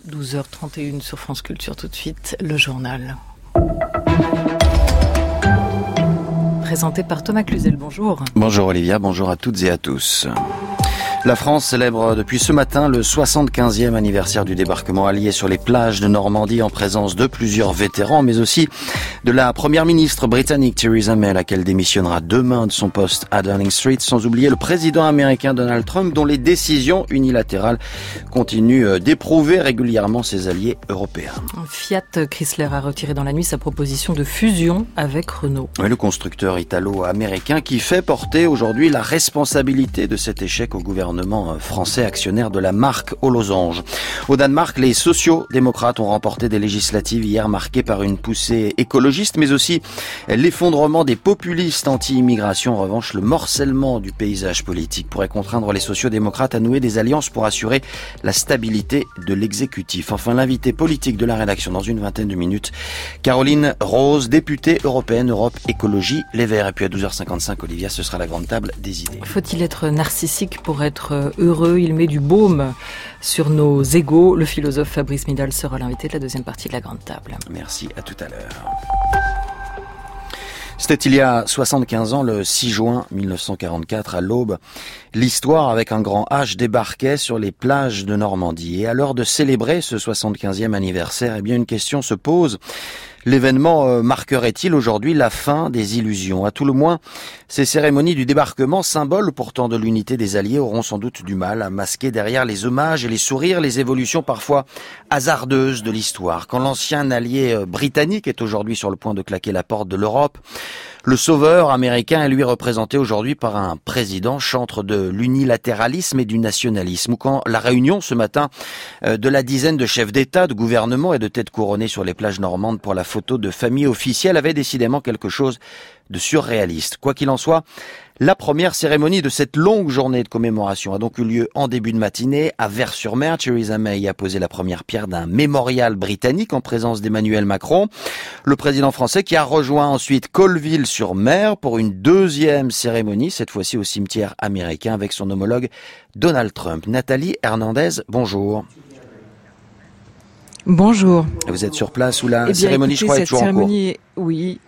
12h31 sur France Culture. Tout de suite, le journal. Présenté par Thomas Cluzel. Bonjour. Bonjour Olivia, bonjour à toutes et à tous. La France célèbre depuis ce matin le 75e anniversaire du débarquement allié sur les plages de Normandie en présence de plusieurs vétérans, mais aussi de la première ministre britannique Theresa May, laquelle démissionnera demain de son poste à Downing Street, sans oublier le président américain Donald Trump, dont les décisions unilatérales continuent d'éprouver régulièrement ses alliés européens. Fiat Chrysler a retiré dans la nuit sa proposition de fusion avec Renault. Oui, le constructeur italo-américain qui fait porter aujourd'hui la responsabilité de cet échec au gouvernement français actionnaire de la marque aux losanges. Au Danemark, les sociaux-démocrates ont remporté des législatives hier marquées par une poussée écologiste, mais aussi l'effondrement des populistes anti-immigration. En revanche, le morcellement du paysage politique pourrait contraindre les sociaux-démocrates à nouer des alliances pour assurer la stabilité de l'exécutif. Enfin, l'invité politique de la rédaction dans une vingtaine de minutes, Caroline Rose, députée européenne Europe Écologie Les Verts. Et puis à 12h55, Olivia, ce sera la grande table des idées. Faut-il être narcissique pour être heureux? Il met du baume sur nos égos. Le philosophe Fabrice Midal sera l'invité de la deuxième partie de la grande table. Merci, à tout à l'heure. C'était il y a 75 ans, le 6 juin 1944, à l'aube. L'histoire, avec un grand H, débarquait sur les plages de Normandie. Et à l'heure de célébrer ce 75e anniversaire, eh bien, une question se pose. L'événement marquerait-il aujourd'hui la fin des illusions? À tout le moins, ces cérémonies du débarquement, symboles pourtant de l'unité des Alliés, auront sans doute du mal à masquer derrière les hommages et les sourires les évolutions parfois hasardeuses de l'histoire. Quand l'ancien allié britannique est aujourd'hui sur le point de claquer la porte de l'Europe, le sauveur américain est lui représenté aujourd'hui par un président chantre de l'unilatéralisme et du nationalisme. Ou quand la réunion ce matin de la dizaine de chefs d'État, de gouvernement et de têtes couronnées sur les plages normandes pour la photo de famille officielle avait décidément quelque chose de surréaliste. Quoi qu'il en soit, la première cérémonie de cette longue journée de commémoration a donc eu lieu en début de matinée à Vers-sur-Mer. Theresa May a posé la première pierre d'un mémorial britannique en présence d'Emmanuel Macron. Le président français qui a rejoint ensuite Colville-sur-Mer pour une deuxième cérémonie, cette fois-ci au cimetière américain avec son homologue Donald Trump. Nathalie Hernandez, bonjour. Bonjour. Vous êtes sur place où la cérémonie, écoutez, je crois, est toujours en cours. Oui.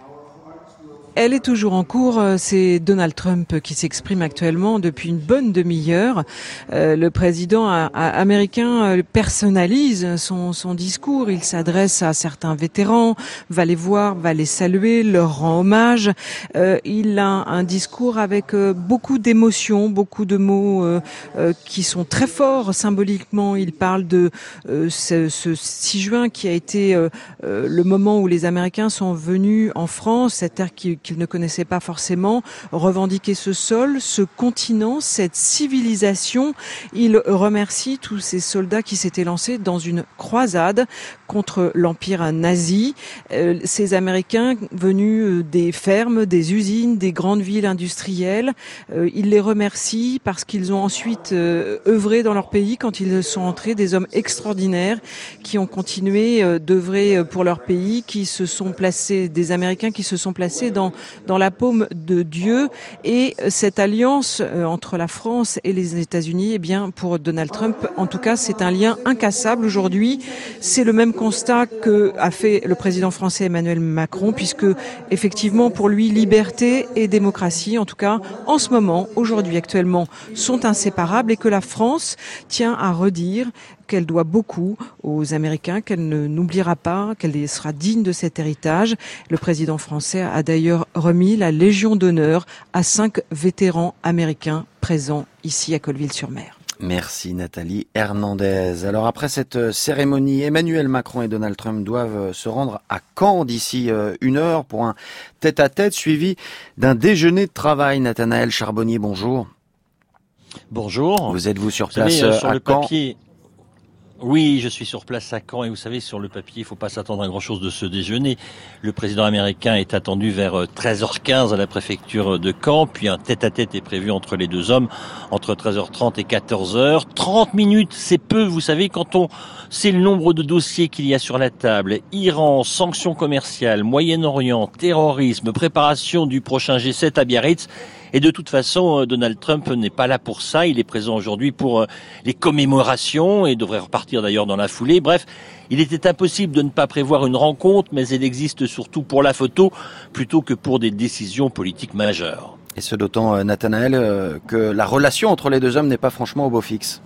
Elle est toujours en cours. C'est Donald Trump qui s'exprime actuellement depuis une bonne demi-heure. Le président américain personnalise son discours. Il s'adresse à certains vétérans, va les voir, va les saluer, leur rend hommage. Il a un discours avec beaucoup d'émotions, beaucoup de mots qui sont très forts symboliquement. Il parle de ce 6 juin qui a été le moment où les Américains sont venus en France, cette terre qu'ils ne connaissaient pas forcément, revendiquer ce sol, ce continent, cette civilisation. Il remercie tous ces soldats qui s'étaient lancés dans une croisade contre l'empire nazi. Ces Américains venus des fermes, des usines, des grandes villes industrielles. Il les remercie parce qu'ils ont ensuite œuvré dans leur pays quand ils sont entrés, des hommes extraordinaires qui ont continué d'œuvrer pour leur pays, qui se sont placés, des Américains qui se sont placés dans la paume de Dieu. Et cette alliance entre la France et les États-Unis, eh bien, pour Donald Trump, en tout cas, c'est un lien incassable aujourd'hui. C'est le même constat que a fait le président français Emmanuel Macron, puisque effectivement, pour lui, liberté et démocratie, en tout cas, en ce moment, aujourd'hui, actuellement, sont inséparables et que la France tient à redire qu'elle doit beaucoup aux Américains, qu'elle n'oubliera pas, qu'elle sera digne de cet héritage. Le président français a d'ailleurs remis la Légion d'honneur à 5 vétérans américains présents ici à Colville-sur-Mer. Merci Nathalie Hernandez. Alors après cette cérémonie, Emmanuel Macron et Donald Trump doivent se rendre à Caen d'ici 1 heure pour un tête-à-tête suivi d'un déjeuner de travail. Nathanaël Charbonnier, bonjour. Bonjour. Vous êtes-vous sur place sur à le Caen? papier. Oui, je suis sur place à Caen et vous savez, sur le papier, il ne faut pas s'attendre à grand-chose de ce déjeuner. Le président américain est attendu vers 13h15 à la préfecture de Caen, puis un tête-à-tête est prévu entre les deux hommes entre 13h30 et 14h. 30 minutes, c'est peu, vous savez, quand on sait le nombre de dossiers qu'il y a sur la table. Iran, sanctions commerciales, Moyen-Orient, terrorisme, préparation du prochain G7 à Biarritz. Et de toute façon, Donald Trump n'est pas là pour ça. Il est présent aujourd'hui pour les commémorations et devrait repartir d'ailleurs dans la foulée. Bref, il était impossible de ne pas prévoir une rencontre, mais elle existe surtout pour la photo plutôt que pour des décisions politiques majeures. Et ce d'autant, Nathanaël, que la relation entre les deux hommes n'est pas franchement au beau fixe.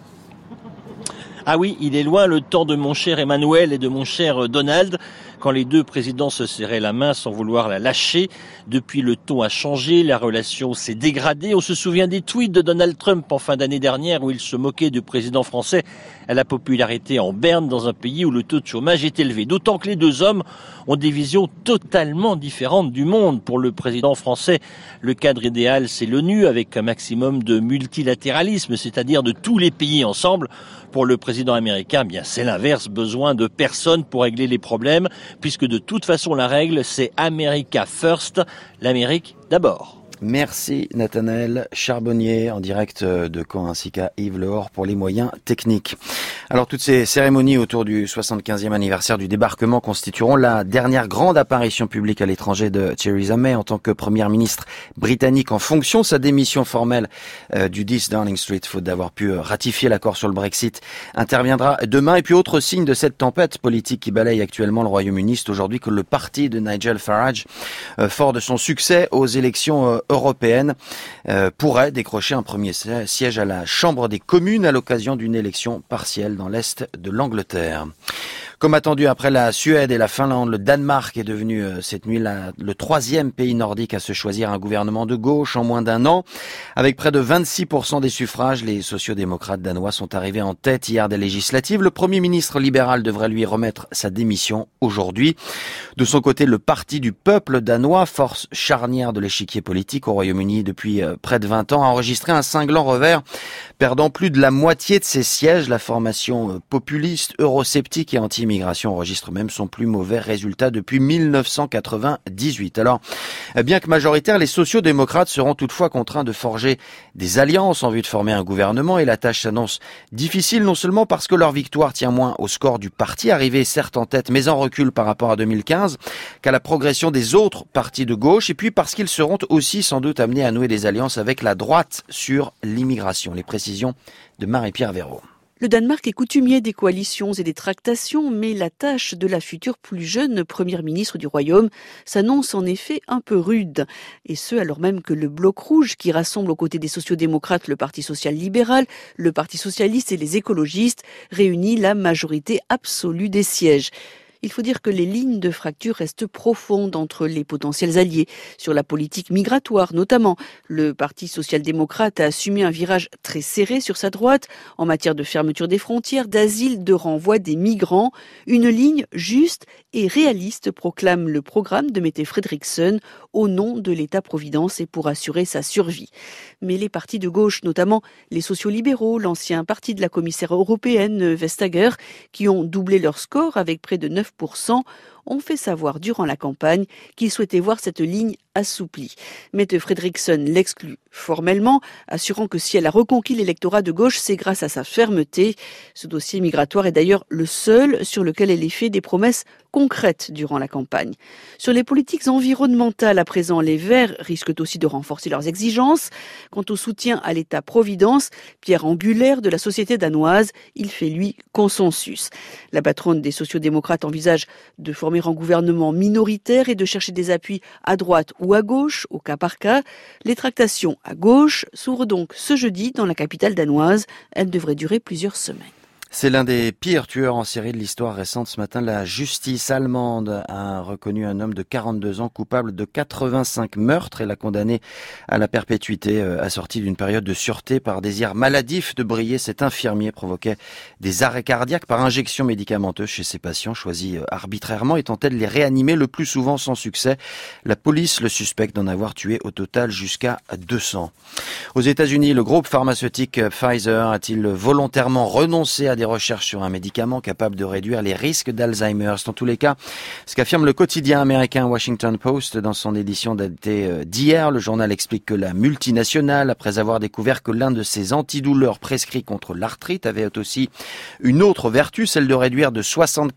Ah oui, il est loin le temps de mon cher Emmanuel et de mon cher Donald, quand les deux présidents se serraient la main sans vouloir la lâcher. Depuis, le ton a changé, la relation s'est dégradée. On se souvient des tweets de Donald Trump en fin d'année dernière où il se moquait du président français à la popularité en berne dans un pays où le taux de chômage est élevé. D'autant que les deux hommes ont des visions totalement différentes du monde. Pour le président français, le cadre idéal, c'est l'ONU avec un maximum de multilatéralisme, c'est-à-dire de tous les pays ensemble. Pour le président américain, bien c'est l'inverse, besoin de personne pour régler les problèmes, puisque de toute façon la règle c'est America First, l'Amérique d'abord. Merci Nathanaël Charbonnier en direct de Caen ainsi qu'à Yves Lehor pour les moyens techniques. Alors toutes ces cérémonies autour du 75e anniversaire du débarquement constitueront la dernière grande apparition publique à l'étranger de Theresa May en tant que première ministre britannique en fonction. Sa démission formelle du 10 Downing Street, faute d'avoir pu ratifier l'accord sur le Brexit, interviendra demain. Et puis autre signe de cette tempête politique qui balaye actuellement le Royaume-Uni, c'est aujourd'hui que le parti de Nigel Farage, fort de son succès aux élections européenne, pourrait décrocher un premier siège à la Chambre des communes à l'occasion d'une élection partielle dans l'Est de l'Angleterre. Comme attendu après la Suède et la Finlande, le Danemark est devenu cette nuit le troisième pays nordique à se choisir un gouvernement de gauche en moins d'un an. Avec près de 26% des suffrages, les sociodémocrates danois sont arrivés en tête hier des législatives. Le Premier ministre libéral devrait lui remettre sa démission aujourd'hui. De son côté, le Parti du peuple danois, force charnière de l'échiquier politique au Royaume-Uni depuis près de 20 ans, a enregistré un cinglant revers, perdant plus de la moitié de ses sièges. La formation populiste, eurosceptique et anti-immigration enregistre même son plus mauvais résultat depuis 1998. Alors, bien que majoritaires, les sociodémocrates seront toutefois contraints de forger des alliances en vue de former un gouvernement et la tâche s'annonce difficile, non seulement parce que leur victoire tient moins au score du parti, arrivé certes en tête mais en recul par rapport à 2015, qu'à la progression des autres partis de gauche, et puis parce qu'ils seront aussi sans doute amenés à nouer des alliances avec la droite sur l'immigration. Les précisions de Marie-Pierre Véraud. Le Danemark est coutumier des coalitions et des tractations, mais la tâche de la future plus jeune première ministre du Royaume s'annonce en effet un peu rude. Et ce, alors même que le Bloc rouge, qui rassemble aux côtés des sociodémocrates le Parti social-libéral, le Parti socialiste et les écologistes, réunit la majorité absolue des sièges. Il faut dire que les lignes de fracture restent profondes entre les potentiels alliés. Sur la politique migratoire notamment, le Parti social-démocrate a assumé un virage très serré sur sa droite en matière de fermeture des frontières, d'asile, de renvoi des migrants. Une ligne juste et réaliste, proclame le programme de Mette Frederiksen au nom de l'État-providence et pour assurer sa survie. Mais les partis de gauche, notamment les sociaux-libéraux, l'ancien parti de la commissaire européenne Vestager, qui ont doublé leur score avec près de 9%, ont fait savoir durant la campagne qu'ils souhaitaient voir cette ligne assouplie. Mette Frederiksen l'exclut formellement, assurant que si elle a reconquis l'électorat de gauche, c'est grâce à sa fermeté. Ce dossier migratoire est d'ailleurs le seul sur lequel elle ait fait des promesses concrètes durant la campagne. Sur les politiques environnementales, à présent, les Verts risquent aussi de renforcer leurs exigences. Quant au soutien à l'État-providence, pierre angulaire de la société danoise, il fait lui consensus. La patronne des sociodémocrates envisage de former un gouvernement minoritaire et de chercher des appuis à droite ou à gauche, au cas par cas. Les tractations à gauche s'ouvrent donc ce jeudi dans la capitale danoise. Elles devraient durer plusieurs semaines. C'est l'un des pires tueurs en série de l'histoire récente. Ce matin, la justice allemande a reconnu un homme de 42 ans coupable de 85 meurtres et l'a condamné à la perpétuité, assorti d'une période de sûreté par désir maladif de briller. Cet infirmier provoquait des arrêts cardiaques par injection médicamenteuse chez ses patients, choisis arbitrairement, et tentait de les réanimer, le plus souvent sans succès. La police le suspecte d'en avoir tué au total jusqu'à 200. Aux États-Unis, le groupe pharmaceutique Pfizer a-t-il volontairement renoncé à des recherches sur un médicament capable de réduire les risques d'Alzheimer? C'est en tous les cas ce qu'affirme le quotidien américain Washington Post dans son édition datée d'hier. Le journal explique que la multinationale, après avoir découvert que l'un de ses antidouleurs prescrits contre l'arthrite avait aussi une autre vertu, celle de réduire de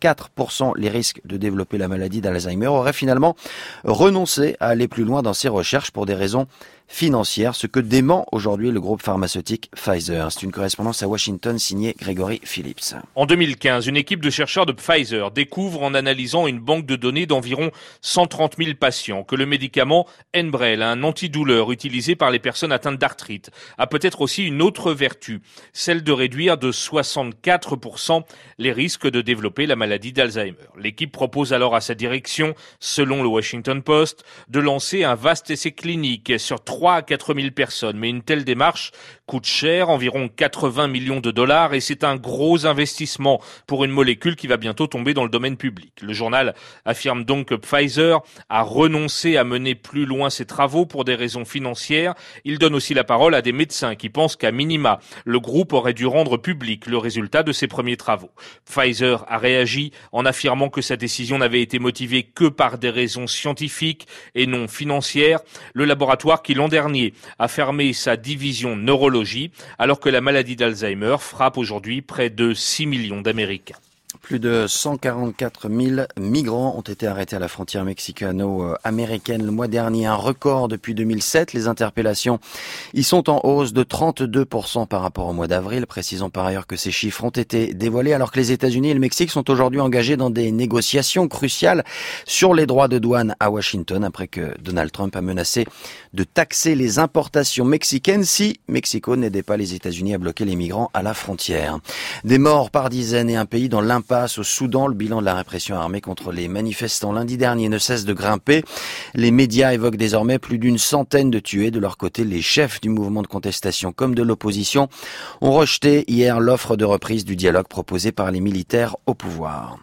64% les risques de développer la maladie d'Alzheimer, aurait finalement renoncé à aller plus loin dans ses recherches pour des raisons financière, ce que dément aujourd'hui le groupe pharmaceutique Pfizer. C'est une correspondance à Washington signée Grégory Phillips. En 2015, une équipe de chercheurs de Pfizer découvre en analysant une banque de données d'environ 130 000 patients que le médicament Enbrel, un antidouleur utilisé par les personnes atteintes d'arthrite, a peut-être aussi une autre vertu, celle de réduire de 64% les risques de développer la maladie d'Alzheimer. L'équipe propose alors à sa direction, selon le Washington Post, de lancer un vaste essai clinique sur 3 à 4 000 personnes. Mais une telle démarche coûte cher, environ 80 millions de dollars, et c'est un gros investissement pour une molécule qui va bientôt tomber dans le domaine public. Le journal affirme donc que Pfizer a renoncé à mener plus loin ses travaux pour des raisons financières. Il donne aussi la parole à des médecins qui pensent qu'à minima, le groupe aurait dû rendre public le résultat de ses premiers travaux. Pfizer a réagi en affirmant que sa décision n'avait été motivée que par des raisons scientifiques et non financières. Le laboratoire qui l'an dernier a fermé sa division neurologie, alors que la maladie d'Alzheimer frappe aujourd'hui près de 6 millions d'Américains. Plus de 144 000 migrants ont été arrêtés à la frontière mexicano-américaine le mois dernier, un record depuis 2007. Les interpellations y sont en hausse de 32% par rapport au mois d'avril. Précisons par ailleurs que ces chiffres ont été dévoilés alors que les États-Unis et le Mexique sont aujourd'hui engagés dans des négociations cruciales sur les droits de douane à Washington après que Donald Trump a menacé de taxer les importations mexicaines si Mexico n'aidait pas les États-Unis à bloquer les migrants à la frontière. Des morts par dizaines et un pays dans l'impasse au Soudan. Le bilan de la répression armée contre les manifestants lundi dernier ne cesse de grimper. Les médias évoquent désormais plus d'une centaine de tués. De leur côté, les chefs du mouvement de contestation comme de l'opposition ont rejeté hier l'offre de reprise du dialogue proposé par les militaires au pouvoir.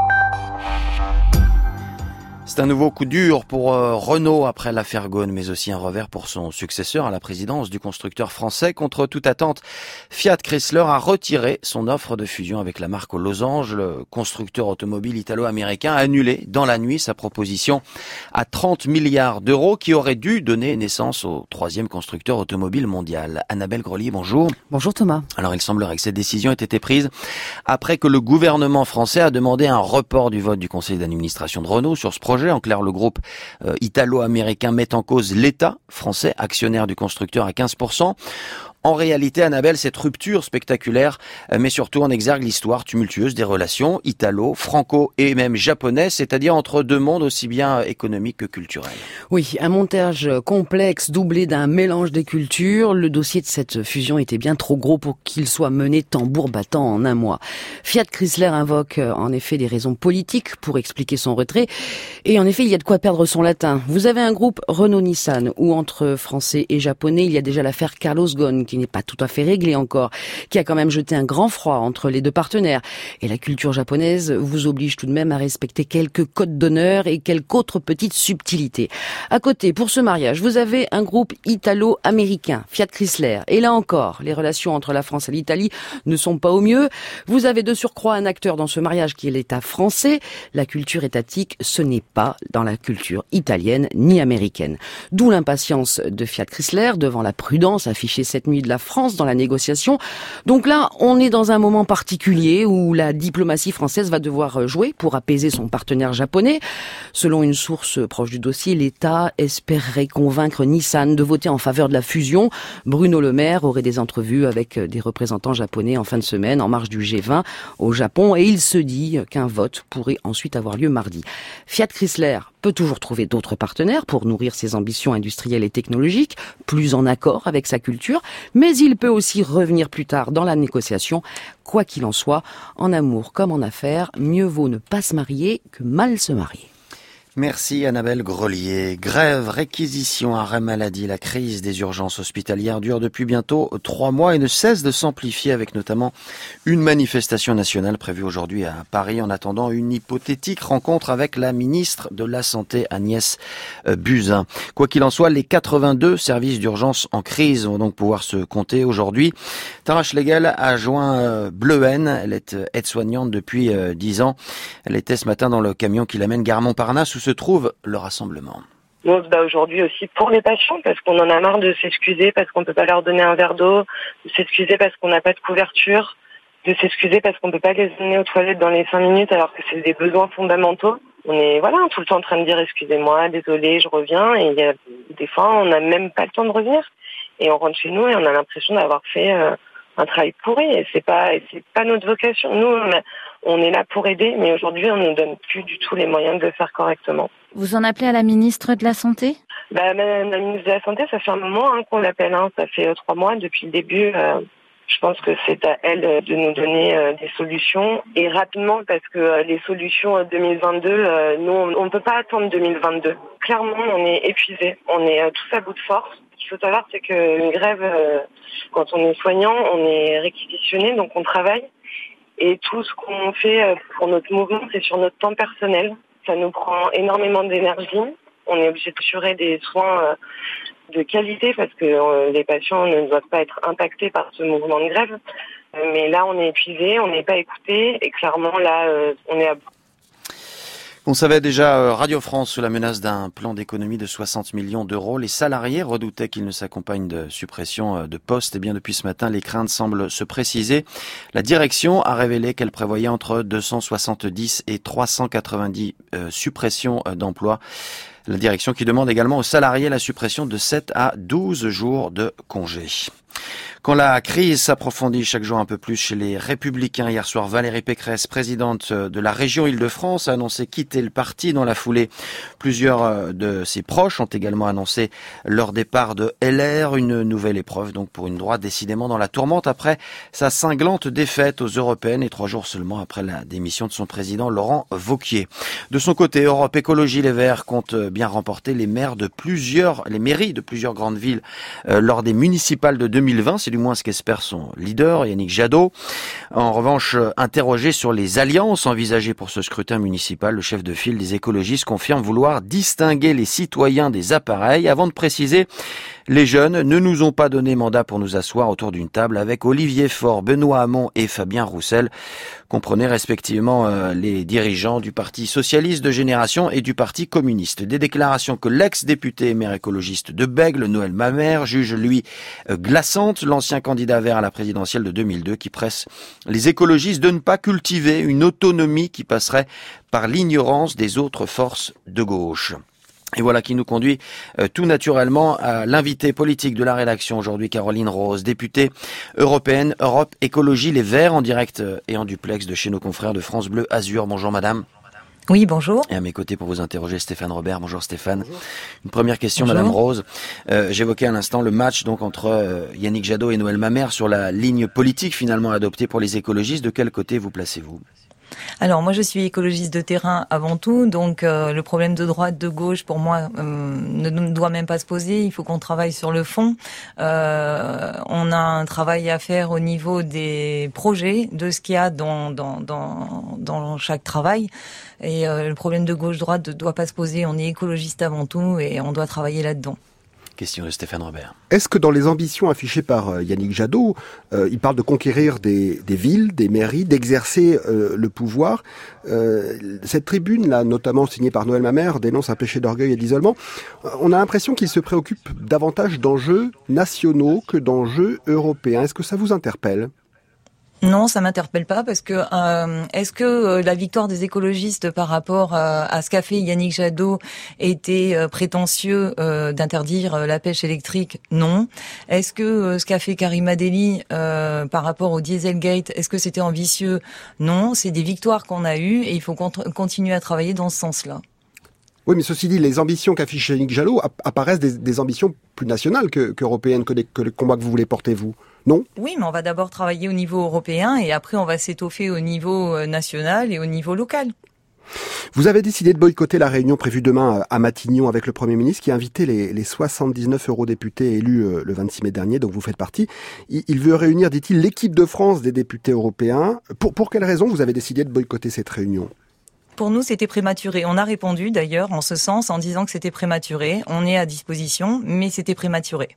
C'est un nouveau coup dur pour Renault après l'affaire Ghosn, mais aussi un revers pour son successeur à la présidence du constructeur français. Contre toute attente, Fiat Chrysler a retiré son offre de fusion avec la marque aux losanges. Le constructeur automobile italo-américain a annulé dans la nuit sa proposition à 30 milliards d'euros qui aurait dû donner naissance au troisième constructeur automobile mondial. Annabelle Grelier, bonjour. Bonjour Thomas. Alors il semblerait que cette décision ait été prise après que le gouvernement français a demandé un report du vote du conseil d'administration de Renault sur ce projet. En clair, le groupe italo-américain met en cause l'État français, actionnaire du constructeur à 15%. En réalité, Annabelle, cette rupture spectaculaire met surtout en exergue l'histoire tumultueuse des relations italo, franco et même japonaises, c'est-à-dire entre deux mondes aussi bien économiques que culturels. Oui, un montage complexe doublé d'un mélange des cultures. Le dossier de cette fusion était bien trop gros pour qu'il soit mené tambour battant en un mois. Fiat Chrysler invoque en effet des raisons politiques pour expliquer son retrait. Et en effet, il y a de quoi perdre son latin. Vous avez un groupe Renault-Nissan où entre français et japonais, il y a déjà l'affaire Carlos Ghosn qui n'est pas tout à fait réglé encore, qui a quand même jeté un grand froid entre les deux partenaires. Et la culture japonaise vous oblige tout de même à respecter quelques codes d'honneur et quelques autres petites subtilités. À côté, pour ce mariage, vous avez un groupe italo-américain, Fiat Chrysler. Et là encore, les relations entre la France et l'Italie ne sont pas au mieux. Vous avez de surcroît un acteur dans ce mariage qui est l'État français. La culture étatique, ce n'est pas dans la culture italienne ni américaine. D'où l'impatience de Fiat Chrysler devant la prudence affichée cette nuit de la France dans la négociation. Donc là, on est dans un moment particulier où la diplomatie française va devoir jouer pour apaiser son partenaire japonais. Selon une source proche du dossier, l'État espérerait convaincre Nissan de voter en faveur de la fusion. Bruno Le Maire aurait des entrevues avec des représentants japonais en fin de semaine, en marge du G20 au Japon, et il se dit qu'un vote pourrait ensuite avoir lieu mardi. Fiat Chrysler peut toujours trouver d'autres partenaires pour nourrir ses ambitions industrielles et technologiques, plus en accord avec sa culture, mais il peut aussi revenir plus tard dans la négociation. Quoi qu'il en soit, en amour comme en affaires, mieux vaut ne pas se marier que mal se marier. Merci Annabelle Grelier. Grève, réquisition, arrêt maladie, la crise des urgences hospitalières dure depuis bientôt 3 mois et ne cesse de s'amplifier avec notamment une manifestation nationale prévue aujourd'hui à Paris en attendant une hypothétique rencontre avec la ministre de la Santé Agnès Buzyn. Quoi qu'il en soit, les 82 services d'urgence en crise vont donc pouvoir se compter aujourd'hui. Tara Schlegel a joint Bleuen, elle est aide-soignante depuis 10 ans. Elle était ce matin dans le camion qui l'amène gare Montparnasse où se trouve le rassemblement. On se bat aujourd'hui aussi pour les patients parce qu'on en a marre de s'excuser parce qu'on ne peut pas leur donner un verre d'eau, de s'excuser parce qu'on n'a pas de couverture, de s'excuser parce qu'on ne peut pas les emmener aux toilettes dans les 5 minutes alors que c'est des besoins fondamentaux. on est tout le temps en train de dire excusez-moi, désolé, je reviens, et il y a des fois on n'a même pas le temps de revenir et on rentre chez nous et on a l'impression d'avoir fait un travail pourri, et c'est pas notre vocation. Nous on est là pour aider, mais aujourd'hui on nous donne plus du tout les moyens de le faire correctement. Vous en appelez à la ministre de la Santé ? La ministre de la Santé, ça fait un moment qu'on l'appelle, ça fait 3 mois depuis le début. Je pense que c'est à elle de nous donner des solutions, et rapidement, parce que les solutions 2022, nous, on ne peut pas attendre 2022. Clairement, on est épuisés, on est tous à bout de force. Ce qu'il faut savoir, c'est qu'une grève, quand on est soignant, on est réquisitionné, donc on travaille. Et tout ce qu'on fait pour notre mouvement, c'est sur notre temps personnel. Ça nous prend énormément d'énergie. On est obligé d'assurer des soins de qualité parce que les patients ne doivent pas être impactés par ce mouvement de grève. Mais là, on est épuisé, on n'est pas écouté, et clairement, là, on est à bout. On savait déjà Radio France sous la menace d'un plan d'économie de 60 millions d'euros. Les salariés redoutaient qu'il ne s'accompagne de suppression de postes. Et bien depuis ce matin, les craintes semblent se préciser. La direction a révélé qu'elle prévoyait entre 270 et 390 suppressions d'emplois. La direction qui demande également aux salariés la suppression de 7 à 12 jours de congé. Quand la crise s'approfondit chaque jour un peu plus chez les Républicains, hier soir, Valérie Pécresse, présidente de la région Île-de-France, a annoncé quitter le parti. Dans la foulée, plusieurs de ses proches ont également annoncé leur départ de LR. Une nouvelle épreuve donc pour une droite décidément dans la tourmente après sa cinglante défaite aux Européennes et 3 jours seulement après la démission de son président Laurent Wauquiez. De son côté, Europe Écologie Les Verts compte bien remporter les mairies de plusieurs grandes villes lors des municipales de 2020. C'est du moins ce qu'espère son leader, Yannick Jadot. En revanche, interrogé sur les alliances envisagées pour ce scrutin municipal, le chef de file des écologistes confirme vouloir distinguer les citoyens des appareils avant de préciser: les jeunes ne nous ont pas donné mandat pour nous asseoir autour d'une table avec Olivier Faure, Benoît Hamon et Fabien Roussel. Comprenez respectivement les dirigeants du Parti Socialiste de Génération et du Parti Communiste. Des déclarations que l'ex-député et maire écologiste de Bègles, Noël Mamère, juge lui glaçantes. L'ancien candidat vert à la présidentielle de 2002 qui presse les écologistes de ne pas cultiver une autonomie qui passerait par l'ignorance des autres forces de gauche. Et voilà qui nous conduit tout naturellement à l'invité politique de la rédaction aujourd'hui, Caroline Rose, députée européenne Europe Écologie Les Verts, en direct et en duplex de chez nos confrères de France Bleu Azur. Bonjour madame. Oui, bonjour. Et à mes côtés pour vous interroger, Stéphane Robert. Bonjour Stéphane. Bonjour. Une première question, bonjour. Madame Rose. J'évoquais à l'instant le match donc entre Yannick Jadot et Noël Mamère sur la ligne politique finalement adoptée pour les écologistes. De quel côté vous placez-vous ? Alors moi je suis écologiste de terrain avant tout, donc le problème de droite, de gauche pour moi ne doit même pas se poser. Il faut qu'on travaille sur le fond. On a un travail à faire au niveau des projets, de ce qu'il y a dans chaque travail. Et le problème de gauche-droite ne doit pas se poser. On est écologiste avant tout et on doit travailler là-dedans. Question de Stéphane Robert. Est-ce que dans les ambitions affichées par Yannick Jadot, il parle de conquérir des villes, des mairies, d'exercer le pouvoir? Cette tribune-là, notamment signée par Noël Mamère, dénonce un péché d'orgueil et d'isolement. On a l'impression qu'il se préoccupe davantage d'enjeux nationaux que d'enjeux européens. Est-ce que ça vous interpelle ? Non, ça m'interpelle pas parce que est-ce que la victoire des écologistes par rapport à ce qu'a fait Yannick Jadot était prétentieux d'interdire la pêche électrique? Non. Est-ce que ce qu'a fait Karima Delli par rapport au Dieselgate, est-ce que c'était ambitieux? Non. C'est des victoires qu'on a eues et il faut continuer à travailler dans ce sens-là. Oui, mais ceci dit, les ambitions qu'affiche Yannick Jadot apparaissent des ambitions plus nationales qu'européennes, que le combat que vous voulez porter, vous. Non ? Oui, mais on va d'abord travailler au niveau européen et après on va s'étoffer au niveau national et au niveau local. Vous avez décidé de boycotter la réunion prévue demain à Matignon avec le Premier ministre qui a invité les 79 eurodéputés élus le 26 mai dernier, donc vous faites partie. Il veut réunir, dit-il, l'équipe de France des députés européens. Pour quelle raison vous avez décidé de boycotter cette réunion ? Pour nous, c'était prématuré. On a répondu d'ailleurs en ce sens en disant que c'était prématuré. On est à disposition, mais c'était prématuré.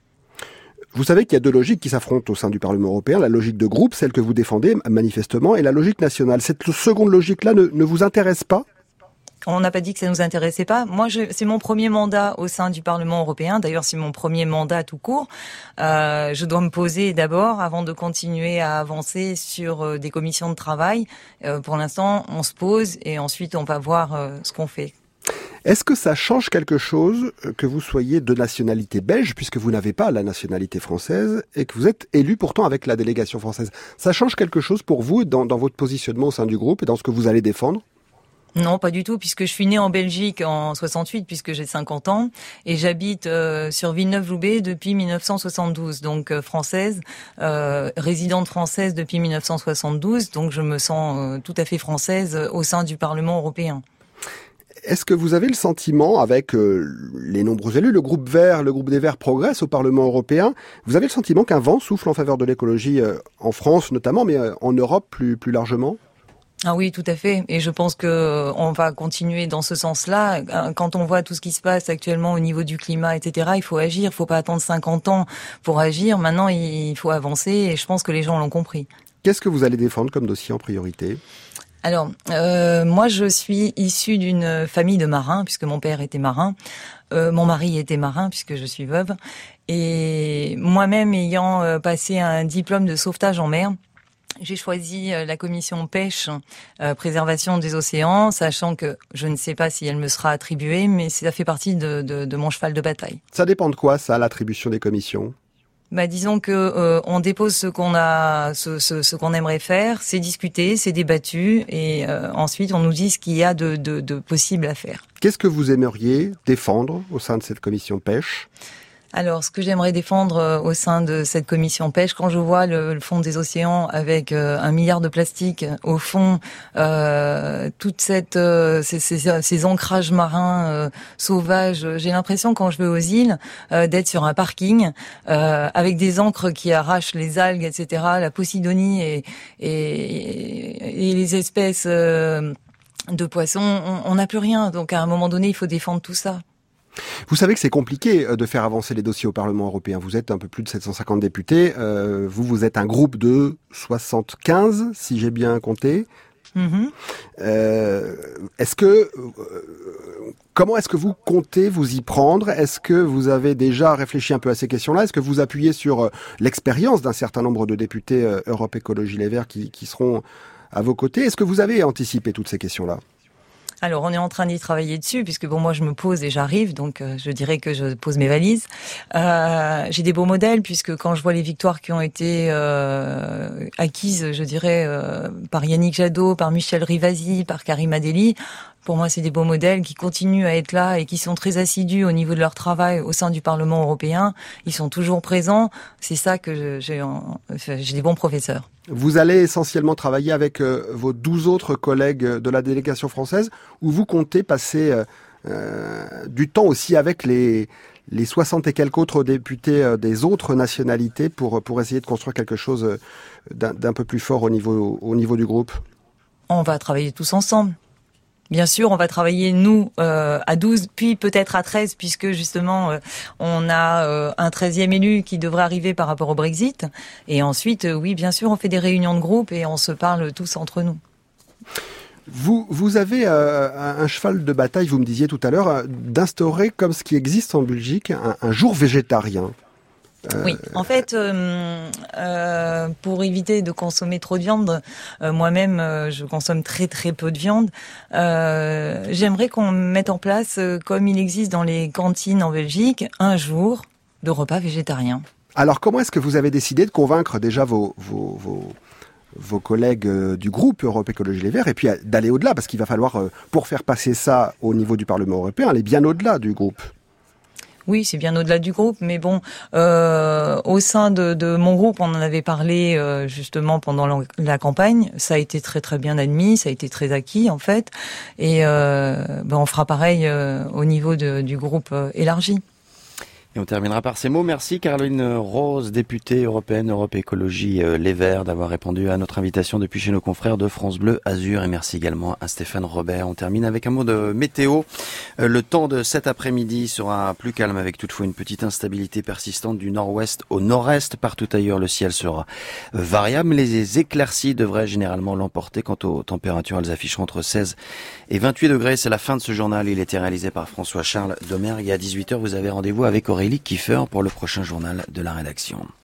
Vous savez qu'il y a deux logiques qui s'affrontent au sein du Parlement européen, la logique de groupe, celle que vous défendez manifestement, et la logique nationale. Cette seconde logique-là ne vous intéresse pas ? On n'a pas dit que ça nous intéressait pas. Moi, c'est mon premier mandat au sein du Parlement européen. D'ailleurs, c'est mon premier mandat tout court. Je dois me poser d'abord avant de continuer à avancer sur des commissions de travail. Pour l'instant, on se pose et ensuite on va voir ce qu'on fait. Est-ce que ça change quelque chose que vous soyez de nationalité belge, puisque vous n'avez pas la nationalité française, et que vous êtes élu pourtant avec la délégation française? Ça change quelque chose pour vous dans votre positionnement au sein du groupe et dans ce que vous allez défendre? Non, pas du tout, puisque je suis née en Belgique en 68, puisque j'ai 50 ans, et j'habite sur Villeneuve-Loubet depuis 1972, donc française, résidente française depuis 1972, donc je me sens tout à fait française au sein du Parlement européen. Est-ce que vous avez le sentiment, avec les nombreux élus, le groupe Vert, le groupe des Verts progresse au Parlement européen, vous avez le sentiment qu'un vent souffle en faveur de l'écologie en France notamment, mais en Europe plus largement? Ah oui, tout à fait. Et je pense que on va continuer dans ce sens-là. Quand on voit tout ce qui se passe actuellement au niveau du climat, etc., il faut agir. Il faut pas attendre 50 ans pour agir. Maintenant, il faut avancer et je pense que les gens l'ont compris. Qu'est-ce que vous allez défendre comme dossier en priorité ? Alors, moi, je suis issue d'une famille de marins, puisque mon père était marin. Mon mari était marin, puisque je suis veuve. Et moi-même, ayant passé un diplôme de sauvetage en mer, j'ai choisi la commission pêche, préservation des océans, sachant que je ne sais pas si elle me sera attribuée, mais ça fait partie de mon cheval de bataille. Ça dépend de quoi, ça, l'attribution des commissions ? Disons que on dépose ce qu'on aimerait faire, c'est discuté, c'est débattu, et ensuite on nous dit ce qu'il y a de possible à faire. Qu'est-ce que vous aimeriez défendre au sein de cette commission pêche ? Alors, ce que j'aimerais défendre au sein de cette commission pêche, quand je vois le fond des océans avec 1 milliard de plastique au fond, toute ces ancrages marins sauvages, j'ai l'impression quand je vais aux îles d'être sur un parking avec des ancres qui arrachent les algues, etc., la posidonie et les espèces de poissons. On n'a plus rien, donc à un moment donné, il faut défendre tout ça. Vous savez que c'est compliqué de faire avancer les dossiers au Parlement européen. Vous êtes un peu plus de 750 députés. Vous êtes un groupe de 75, si j'ai bien compté. Mm-hmm. Comment est-ce que vous comptez vous y prendre ? Est-ce que vous avez déjà réfléchi un peu à ces questions-là ? Est-ce que vous appuyez sur l'expérience d'un certain nombre de députés Europe Écologie Les Verts qui seront à vos côtés ? Est-ce que vous avez anticipé toutes ces questions-là ? Alors, on est en train d'y travailler dessus, puisque moi, je me pose et j'arrive, donc je dirais que je pose mes valises. J'ai des beaux modèles, puisque quand je vois les victoires qui ont été acquises, je dirais, par Yannick Jadot, par Michel Rivasi, par Karima Delli, pour moi, c'est des beaux modèles qui continuent à être là et qui sont très assidus au niveau de leur travail au sein du Parlement européen. Ils sont toujours présents. C'est ça que j'ai des bons professeurs. Vous allez essentiellement travailler avec vos 12 autres collègues de la délégation française, ou vous comptez passer du temps aussi avec les 60 et quelques autres députés des autres nationalités pour essayer de construire quelque chose d'un peu plus fort au niveau du groupe ? On va travailler tous ensemble. Bien sûr, on va travailler, nous, à 12, puis peut-être à 13, puisque justement, on a un 13e élu qui devrait arriver par rapport au Brexit. Et ensuite, oui, bien sûr, on fait des réunions de groupe et on se parle tous entre nous. Vous avez un cheval de bataille, vous me disiez tout à l'heure, d'instaurer, comme ce qui existe en Belgique, un jour végétarien. Oui, en fait, pour éviter de consommer trop de viande, moi-même, je consomme très très peu de viande. J'aimerais qu'on mette en place, comme il existe dans les cantines en Belgique, un jour de repas végétarien. Alors, comment est-ce que vous avez décidé de convaincre déjà vos collègues du groupe Europe Écologie Les Verts, et puis d'aller au-delà, parce qu'il va falloir, pour faire passer ça au niveau du Parlement européen, aller bien au-delà du groupe? Oui, c'est bien au-delà du groupe, mais bon, au sein de mon groupe, on en avait parlé justement pendant la campagne. Ça a été très très bien admis, ça a été très acquis en fait, et on fera pareil au niveau du groupe élargi. Et on terminera par ces mots. Merci Caroline Rose, députée européenne Europe Écologie Les Verts, d'avoir répondu à notre invitation depuis chez nos confrères de France Bleu Azur. Et merci également à Stéphane Robert. On termine avec un mot de météo. Le temps de cet après-midi sera plus calme avec toutefois une petite instabilité persistante du nord-ouest au nord-est. Partout ailleurs, le ciel sera variable. Les éclaircies devraient généralement l'emporter. Quant aux températures, elles afficheront entre 16 et 28 degrés. C'est la fin de ce journal. Il était réalisé par François-Charles Domergue. Et à 18h, vous avez rendez-vous avec Aurélie Kiefer pour le prochain journal de la rédaction.